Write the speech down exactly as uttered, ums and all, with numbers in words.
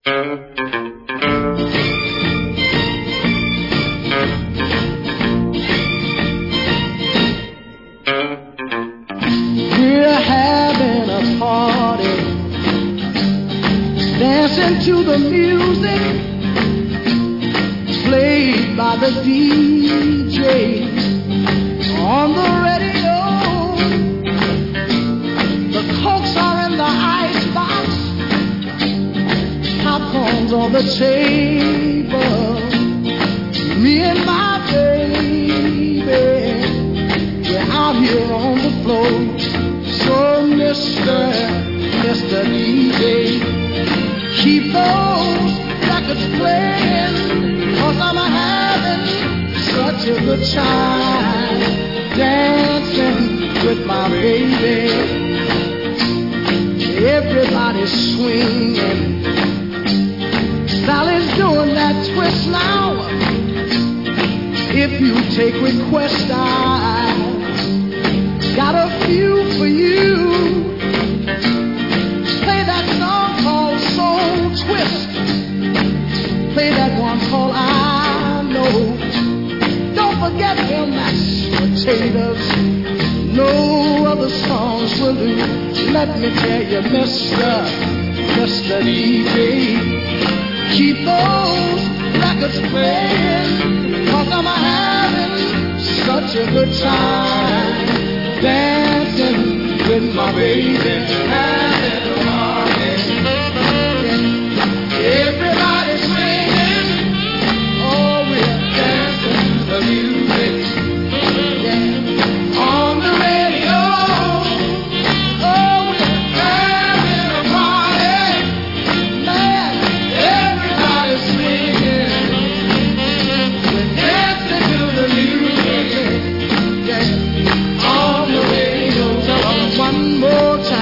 We're having a party, dancing to the music played by the D J on the radio. The cokes are in the icebox, popcorn's on the table. Me and my baby, we're out here on the floor. So Mister Mister D J, keep those records playing, 'cause I'm having such a good time dancing with my baby. Everybody's swinging, Sally's doing that twist now. If you take requests, I got a few for you. Play that song called Soul Twist. Play that one called I Know. Don't forget your mashed potatoes. No other songs will do. Let me tell you, Mister Mister D J, keep those records playing, 'cause I'm having such a good time dancing with my baby. Having a party. Everybody's swinging. Oh, we're dancing to the music. Yeah. On the radio. Oh, we're having a party. Man, everybody's swinging. We're dancing to the music. Yeah. On the radio. Tell them one more time.